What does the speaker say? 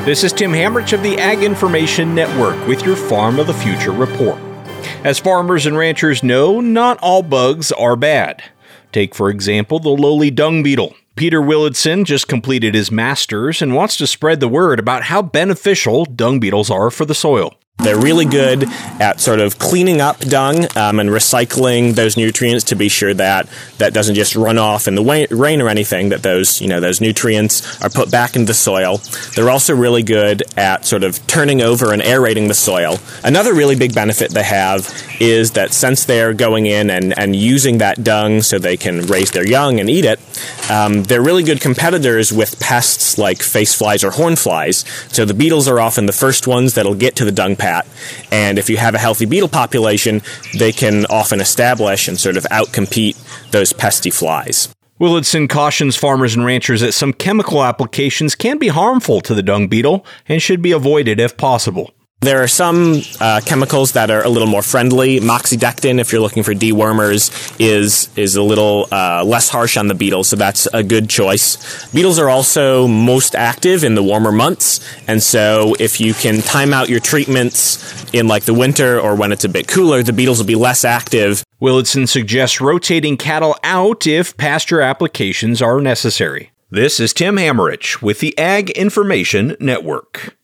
This is Tim Hamrich of the Ag Information Network with your Farm of the Future report. As farmers and ranchers know, not all bugs are bad. Take, for example, the lowly dung beetle. Peter Willardson just completed his master's and wants to spread the word about how beneficial dung beetles are for the soil. They're really good at sort of cleaning up dung and recycling those nutrients to be sure that that doesn't just run off in the rain or anything, that those nutrients are put back into the soil. They're also really good at sort of turning over and aerating the soil. Another really big benefit they have is that since they're going in and using that dung so they can raise their young and eat it, they're really good competitors with pests like face flies or horn flies. So the beetles are often the first ones that'll get to the dung pat. And if you have a healthy beetle population, they can often establish and sort of outcompete those pesky flies. Willardson cautions farmers and ranchers that some chemical applications can be harmful to the dung beetle and should be avoided if possible. There are some chemicals that are a little more friendly. Moxidectin, if you're looking for dewormers, is a little less harsh on the beetle, so that's a good choice. Beetles are also most active in the warmer months, and so if you can time out your treatments in like the winter or when it's a bit cooler, the beetles will be less active. Willardson suggests rotating cattle out if pasture applications are necessary. This is Tim Hamrich with the Ag Information Network.